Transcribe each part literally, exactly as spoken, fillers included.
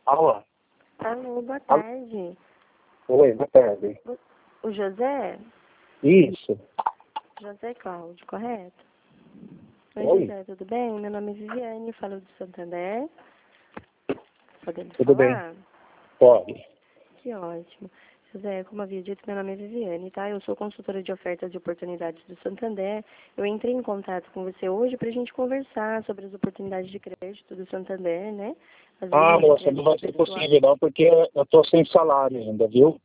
Alô? Alô, boa Alô? tarde. Oi, boa tarde. O José? Isso. José Cláudio, correto? Oi, Oi. José, tudo bem? Meu nome é Viviane, falo do Santander. Podemos Tudo bem? falar? Pode. Que ótimo. José, como havia dito, meu nome é Viviane, tá? Eu sou consultora de ofertas de oportunidades do Santander. Eu entrei em contato com você hoje para a gente conversar sobre as oportunidades de crédito do Santander, né? As Ah, linhas de moça, não vai crédito ser pessoal. possível não, porque eu tô sem salário ainda, viu?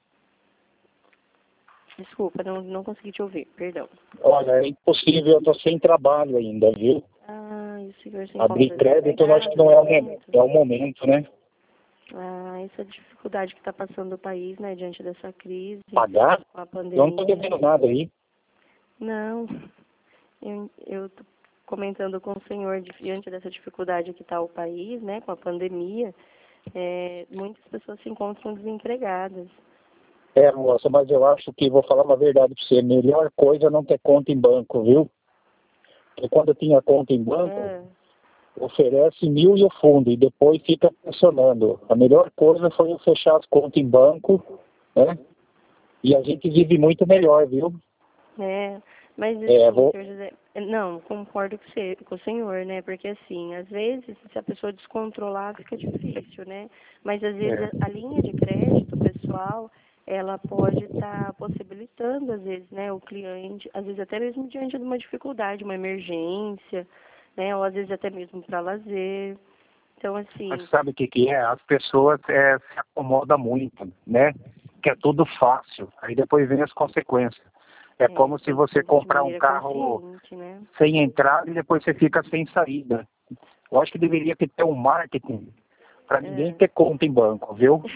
Desculpa, não, não consegui te ouvir, perdão. Olha, é impossível, eu tô sem trabalho ainda, viu? Ah, e o senhor se Abrir encontra crédito eu acho desempregado que não no é o momento, momento? é o momento, né? Ah, essa dificuldade que está passando o país, né, diante dessa crise, Pagar? com a Eu não tô pandemia. devendo nada aí. Não, eu estou comentando com o senhor, diante dessa dificuldade que está o país, né, com a pandemia, é, muitas pessoas se encontram desempregadas. É, moça, mas eu acho que, vou falar uma verdade pra você, melhor coisa é não ter conta em banco, viu? Porque quando eu tinha conta em banco, É, oferece mil e o fundo e depois fica pressionando. A melhor coisa foi eu fechar as contas em banco, né? E a gente vive muito melhor, viu? é, mas É, assim, vou... senhor José, não, concordo com, você, com o senhor, né, porque assim, às vezes, se a pessoa descontrolar, fica difícil, né, mas às vezes é, a, a linha de crédito pessoal, ela pode estar possibilitando, às vezes, né, o cliente, às vezes até mesmo diante de uma dificuldade, uma emergência, né, ou às vezes até mesmo para lazer, então mas assim, sabe o que que é? As pessoas é, se acomodam muito, né? Que é tudo fácil. Aí depois vem as consequências. É é, como se tem que você fazer de comprar um maneira carro consciente, né. sem entrada e depois você fica sem saída. Eu acho que deveria ter um marketing para ninguém É. ter conta em banco, viu?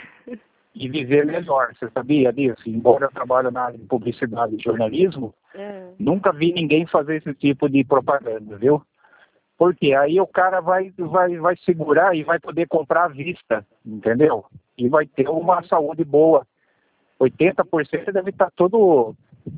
E viver melhor. Você sabia disso? Embora eu trabalhe na área de publicidade e jornalismo, É. nunca vi ninguém fazer esse tipo de propaganda, viu? Porque aí o cara vai, vai, vai segurar e vai poder comprar à vista, entendeu? E vai ter uma saúde boa. oitenta por cento deve estar todo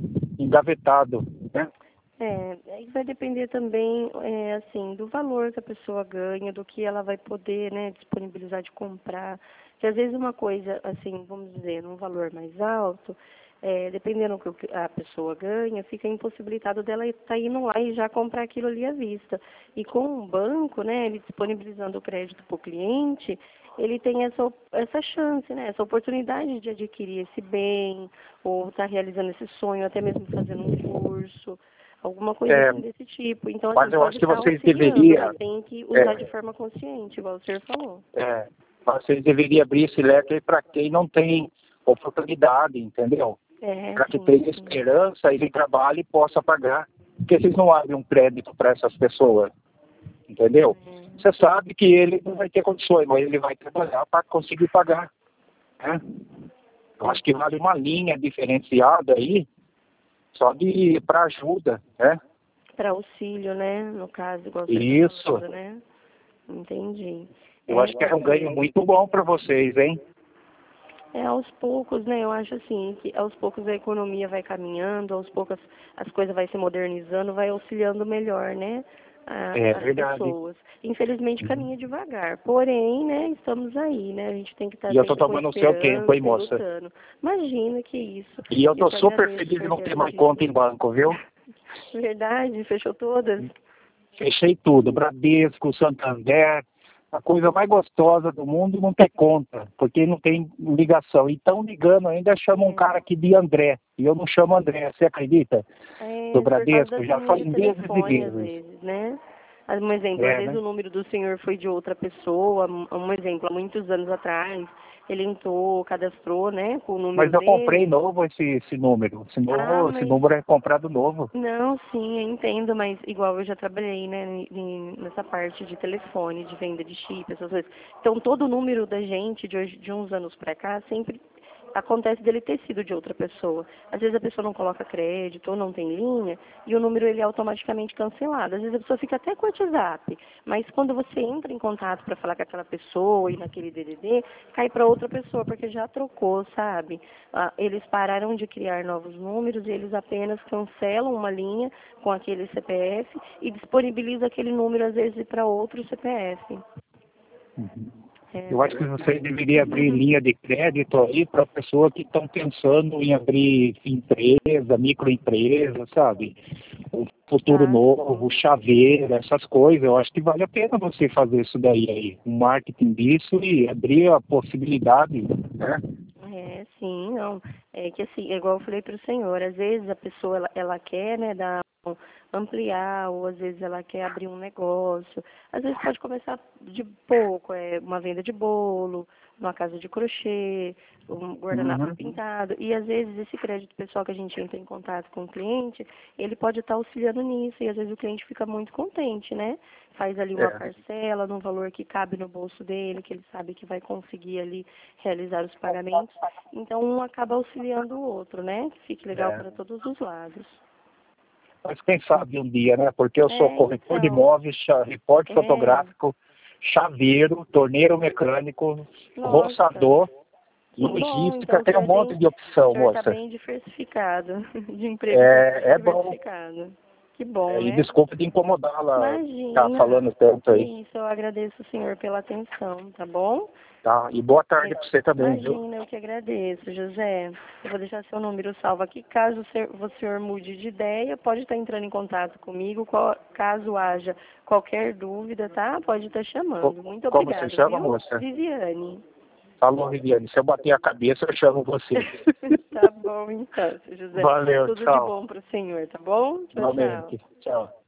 engavetado, né? É, aí vai depender também, é, assim, do valor que a pessoa ganha, do que ela vai poder, né, disponibilizar de comprar. Que às vezes uma coisa, assim, vamos dizer, num valor mais alto, é, dependendo do que a pessoa ganha, fica impossibilitado dela estar indo lá e já comprar aquilo ali à vista. E com um banco, né, ele disponibilizando o crédito para o cliente, ele tem essa, op- essa chance, né, essa oportunidade de adquirir esse bem, ou estar realizando esse sonho, até mesmo fazendo um curso. Alguma coisa É, assim desse tipo. Então, mas assim, eu pode acho que estar vocês auxiliando, deveriam, mas tem que usar é, de forma consciente, igual o senhor falou. é, vocês deveriam abrir esse leque para quem não tem oportunidade, entendeu? É, Para que sim, tenha sim. esperança, ele trabalhe e possa pagar. Porque vocês não abrem um crédito para essas pessoas, entendeu? É, Você sabe que ele não vai ter condições, mas ele vai trabalhar para conseguir pagar, né? Eu acho que vale uma linha diferenciada aí, só de para ajuda, né? para auxílio, né? No caso, igual o senhor está Isso, falando, né? Entendi. eu É, acho que é um ganho assim, muito bom para vocês, hein? é aos poucos, né? Eu acho assim, que aos poucos a economia vai caminhando, aos poucos as coisas vai se modernizando, vai auxiliando melhor, né? a- É as verdade. pessoas. Infelizmente caminha devagar. Porém, né, estamos aí, né? A gente tem que estar E eu tô sempre com tomando o seu tempo, esperança hein, e moça? lutando. Imagina que isso. E eu Eu tô que super agradeço feliz de por não ter ter mais conta atendido. em banco, viu? Verdade, fechou todas. Fechei tudo, Bradesco, Santander, a coisa mais gostosa do mundo não ter conta, porque não tem ligação. E estão ligando ainda, chamam um cara aqui de André, e eu não chamo André, você acredita? Do É, por causa Bradesco, das já linhas foi de vezes e telefone, às vezes. vezes, né? Ah, um exemplo, às É, vezes né? o número do senhor foi de outra pessoa, um um exemplo, há muitos anos atrás, ele entrou, cadastrou, né, com o Mas número eu comprei dele. novo esse, esse número. Esse, Ah, novo, esse mas número é comprado novo. não, sim, eu entendo, mas igual eu já trabalhei, né, em- em- nessa parte de telefone, de venda de chip, essas coisas. Então, todo o número da gente, de, hoje, de uns anos pra cá, sempre acontece dele ter sido de outra pessoa. Às vezes a pessoa não coloca crédito ou não tem linha e o número ele é automaticamente cancelado. Às vezes a pessoa fica até com o WhatsApp, mas quando você entra em contato para falar com aquela pessoa e naquele D D D, cai para outra pessoa, porque já trocou, sabe? Ah, eles pararam de criar novos números e eles apenas cancelam uma linha com aquele C P F e disponibilizam aquele número às vezes para outro C P F. É, Eu acho que você deveria abrir linha de crédito aí para pessoas que estão pensando em abrir empresa, microempresa, sabe? O futuro tá, novo, sim. chaveiro, essas coisas. Eu acho que vale a pena você fazer isso daí aí, um marketing disso e abrir a possibilidade, né? É, sim, não. É que assim, é igual eu falei para o senhor, às vezes a pessoa ela, ela quer, né, dar um- ampliar, ou às vezes ela quer abrir um negócio. Às vezes pode começar de pouco, é uma venda de bolo, uma casa de crochê, um guardanapo Uhum. pintado. E às vezes esse crédito pessoal que a gente entra em contato com o cliente, ele pode estar auxiliando nisso, e às vezes o cliente fica muito contente, né? Faz ali uma É, parcela num valor que cabe no bolso dele, que ele sabe que vai conseguir ali realizar os pagamentos. Então, um acaba auxiliando o outro, né? Que fique legal é. para todos os lados. Mas quem sabe um dia, né? Porque eu sou É, corretor de então. imóveis, cha- repórter É, fotográfico, chaveiro, torneiro mecânico, nossa. roçador, Que bom. Então, logística, o tem um senhor monte tem, de o opção, senhor está moça. bem diversificado. De emprego está bem É, é bom. diversificado. Que bom, É, e né? desculpa de incomodá-la, ficar Imagina. falando tanto Que aí. isso, eu agradeço o senhor pela atenção, tá bom? Tá? E boa tarde É, para você também, viu? imagina, eu que agradeço, José. Eu vou deixar seu número salvo aqui. Caso o ser- o senhor mude de ideia, pode estar entrando em contato comigo. Qual- caso haja qualquer dúvida, tá? Pode estar Co- chamando. Muito Como você obrigado, chama, viu? moça? Viviane. Falou, Viviane. Se eu bater a cabeça, eu chamo você. Tá bom, então, seu José. Valeu, Tudo de tchau. bom para o senhor, tá bom? Tchau, tchau. Igualmente. Tchau.